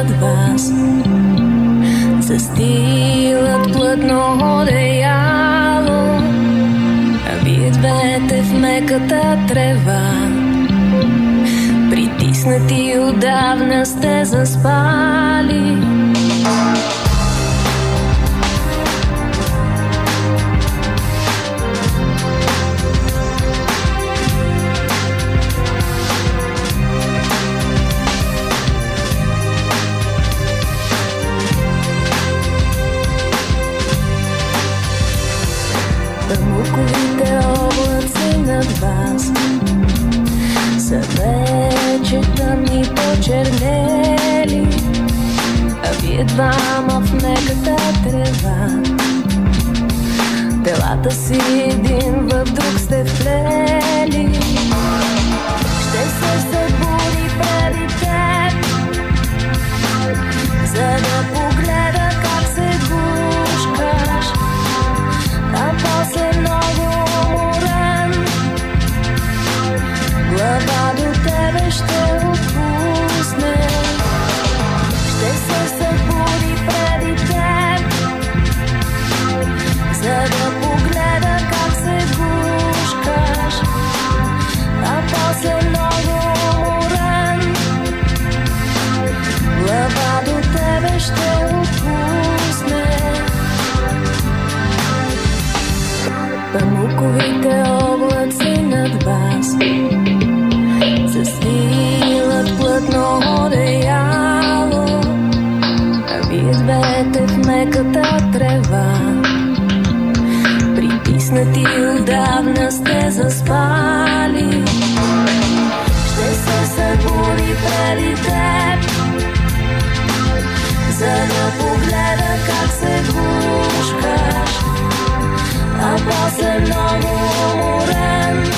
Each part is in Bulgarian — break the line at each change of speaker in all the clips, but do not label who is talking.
над вас, застилат плътно одеяло, а вие двете в меката трева, притиснати отдавна сте заспали. Памуковите облаци над вас са вече тъмни почернели, а вие двама в меката трева, телата си един в друг сте вплели. Ще се събуди преди теб, за да погледа как се гушкаш, а после много уморен глава до тебе ще отпусне. Ще се събуди преди теб, за да погледа как се гушкаш, а после много уморен глава до тебе ще отпусне. Памуковите облаци над вас застилат плътно одеяло, а вие двете в меката трева, притиснати отдавна сте заспали. Ще се събуди преди теб, за да погледа как се гушкаш, а после много уморен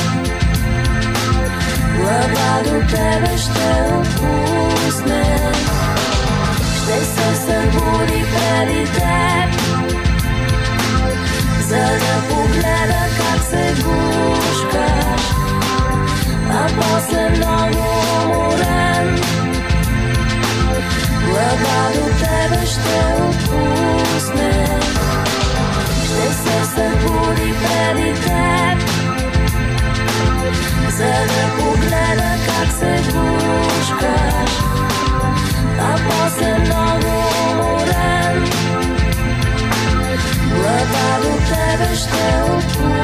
глава до тебе ще отпусне. Ще се събуди преди теб, за да погледа как се гушкаш, а после много уморен глава до тебе ще отпусне. Ще се събуди преди теб, за да погледа как се гушкаш, а после много уморен глава до тебе ще отпусне.